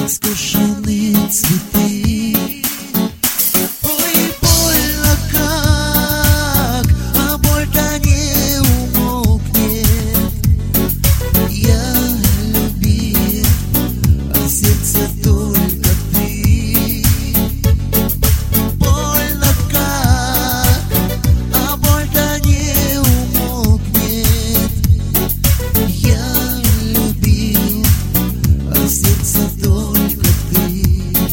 скошены цветы. Ой, больно как, а боль-то не умолкнет. Я любил, а в сердце только ты. Больно как, а боль-то не умолкнет. Я любил, а в сердце только ты.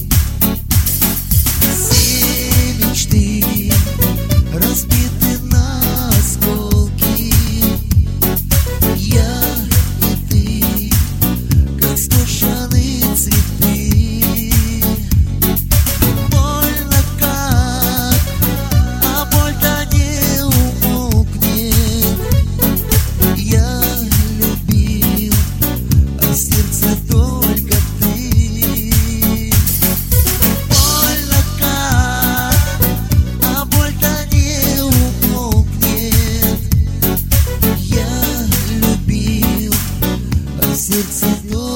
Все мечты разбиты на осколки. Я и ты, как скошены цветы. Больно как, а боль-то не умолкнет. Я любил, а в сердце только ты. Больно как, а боль-то не умолкнет. Я любил, а в сердце только